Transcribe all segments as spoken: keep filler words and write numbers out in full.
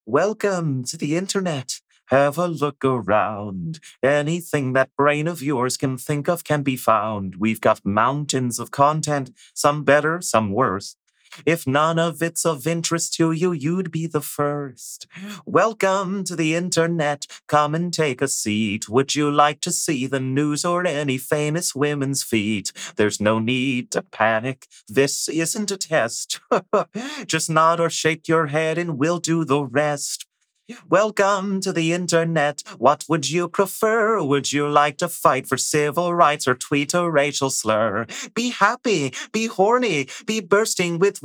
Welcome to the internet. Have a look around. Anything that brain of yours can think of can be found. We've got mountains of content, some better, some worse. If none of it's of interest to you, you'd be the first. Welcome to the internet. Come and take a seat. Would you like to see the news or any famous women's feet? There's no need to panic. This isn't a test. Just nod or shake your head and we'll do the rest. Welcome to the internet. What would you prefer? Would you like to fight for civil rights or tweet a racial slur? Be happy, be horny, be bursting with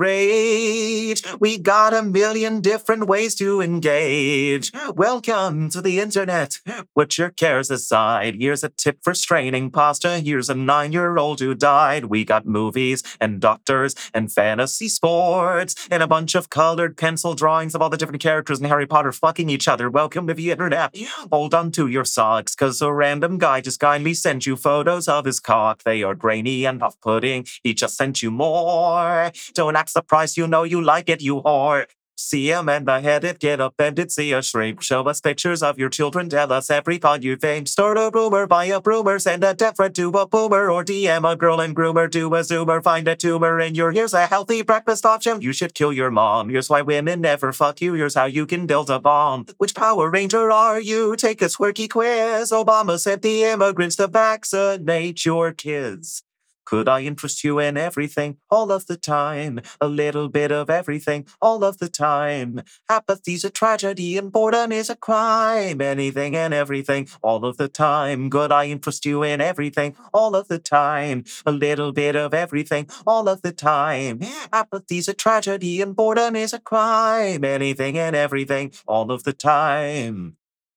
rage. We got a million different ways to engage. Welcome to the internet. Put your cares aside. Here's a tip for straining pasta. Here's a nine-year-old who died. We got movies and doctors and fantasy sports and a bunch of colored pencil drawings of all the different characters in Harry Potter fucking each other. Welcome to the internet. Hold on to your socks, cause a random guy just kindly sent you photos of his cock. They are grainy and off-putting. He just sent you more. Don't act surprised, you know you like it, you whore. See a man beheaded, get offended, see a shrink. Show us pictures of your children, tell us every thought you think. Start a rumor, buy a rumor, send a death threat to a boomer, or D M a girl and groomer, do a zoomer, find a tumor in your ears, a healthy breakfast option. You should kill your mom. Here's why women never fuck you. Here's how you can build a bomb. Which Power Ranger are you? Take a squirky quiz. Obama sent the immigrants to vaccinate your kids. Could I interest you in everything, all of the time? A little bit of everything, all of the time. Apathy's a tragedy and boredom is a crime. Anything and everything, all of the time. Could I interest you in everything, all of the time? A little bit of everything, all of the time. Apathy's a tragedy and boredom is a crime. Anything and everything, all of the time.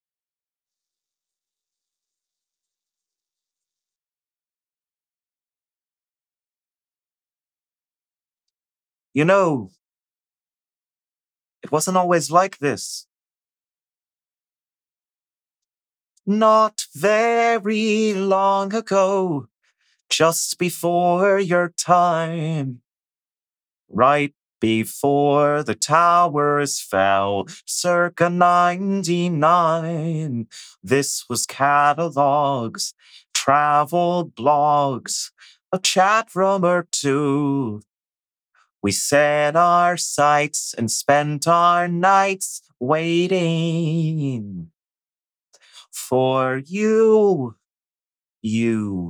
You know, it wasn't always like this. Not very long ago, just before your time, right before the towers fell, circa ninety-nine. This was catalogs, travel blogs, a chat room or two. We set our sights and spent our nights waiting for you, you,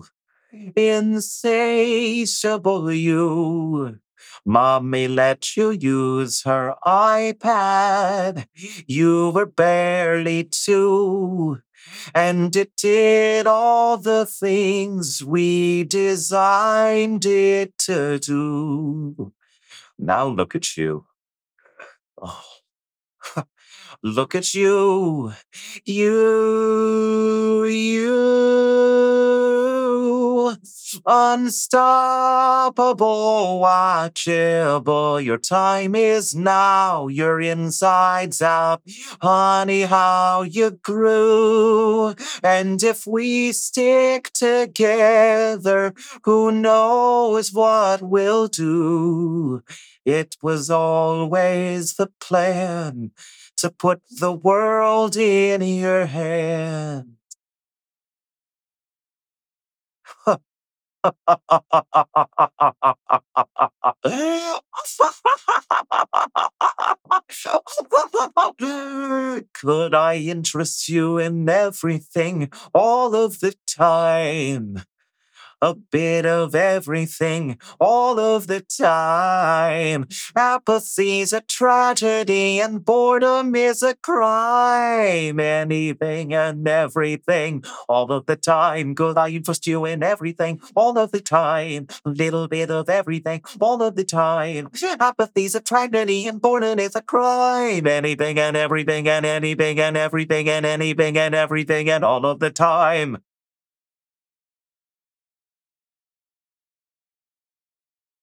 insatiable you. Mommy let you use her iPad. You were barely two, and it did all the things we designed it to do. Now look at you. Oh. Look at you. You, you. Unstoppable, watchable. Your time is now. Your insides out. Honey, how you grew. And if we stick together, who knows what we'll do? It was always the plan to put the world in your hand. Could I interest you in everything all of the time? A bit of everything, all of the time. Apathy's a tragedy and boredom is a crime. Anything and everything, all of the time. Could I interest you in everything, all of the time? A little bit of everything, all of the time. Apathy's a tragedy and boredom is a crime. Anything and everything and anything and everything and anything and everything and all of the time.